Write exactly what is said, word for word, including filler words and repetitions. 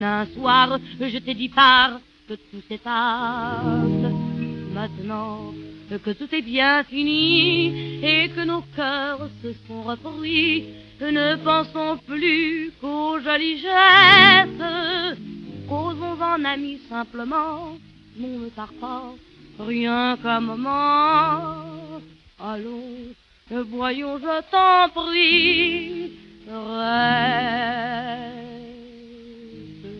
Un soir, je t'ai dit pars, que tout s'efface. Maintenant que tout est bien fini et que nos cœurs se sont repris, ne pensons plus qu'aux jolis gestes. Causons en amis simplement, on ne part pas, rien qu'un moment. Allons, voyons, je t'en prie, reste.